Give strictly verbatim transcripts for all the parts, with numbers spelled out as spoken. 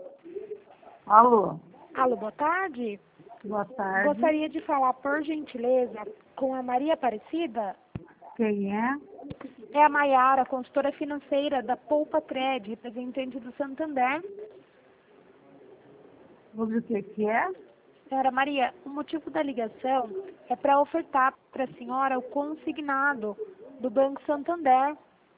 Alô, Alô, boa tarde. boa tarde. Gostaria de falar, por gentileza, com a Maria Aparecida. Quem é? É a Maiara, consultora financeira da Poupa Cred, representante do Santander. Sobre o que que é? Senhora Maria, o motivo da ligação é para ofertar para a senhora o consignado do Banco Santander.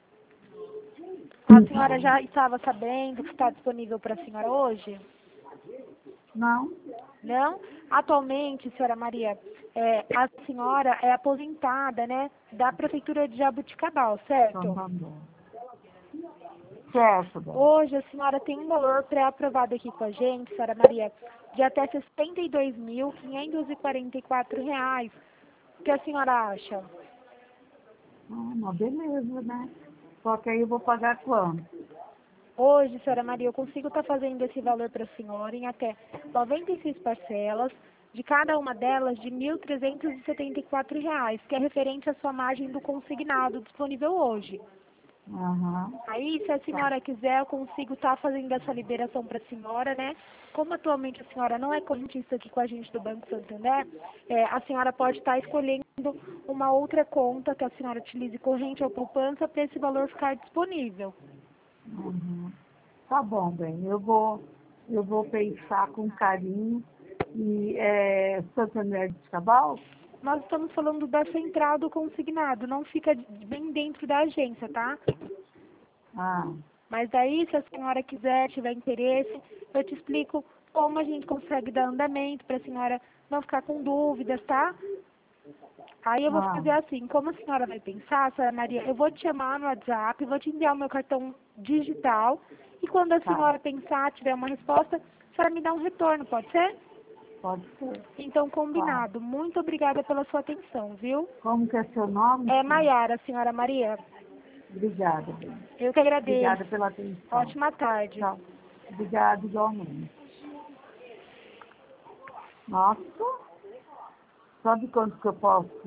A senhora já estava sabendo que está disponível para a senhora hoje? Não? Não? Atualmente, senhora Maria, é, a senhora é aposentada, né, da Prefeitura de Jabuticabal, certo? Então tá bom. Certo, dona. Hoje a senhora tem um valor pré-aprovado aqui com a gente, senhora Maria, de até sessenta e dois mil, quinhentos e quarenta e quatro reais. O que a senhora acha? Ah, mas beleza, né? Só que aí eu vou pagar quanto? Hoje, senhora Maria, eu consigo estar fazendo esse valor para a senhora em até noventa e seis parcelas, de cada uma delas de mil trezentos e setenta e quatro reais, que é referente à sua margem do consignado disponível hoje. Aham. Aí, se a senhora quiser, eu consigo estar fazendo essa liberação para a senhora, né? Como atualmente a senhora não é correntista aqui com a gente do Banco Santander, é, a senhora pode estar escolhendo uma outra conta que a senhora utilize corrente ou poupança para esse valor ficar disponível. Uhum. Tá bom, bem. Eu vou, eu vou pensar com carinho. E é Santander de Cabal? Nós estamos falando da central do consignado, não fica bem dentro da agência, tá? Ah, Mas daí, se a senhora quiser, tiver interesse, eu te explico como a gente consegue dar andamento para a senhora não ficar com dúvidas, tá? Aí eu vou ah, fazer assim, como a senhora vai pensar, senhora Maria, eu vou te chamar no WhatsApp, vou te enviar o meu cartão digital, e quando a tá. senhora pensar, tiver uma resposta, a senhora me dá um retorno, pode ser? Pode ser. Então, Claro. combinado. Muito obrigada pela sua atenção, viu? Como que é seu nome, É senhor? Maiara, senhora Maria. Obrigada, bem. Eu que agradeço. Obrigada pela atenção. Ótima tarde. Tchau. Obrigada igualmente. Nossa, sabe quanto que eu posso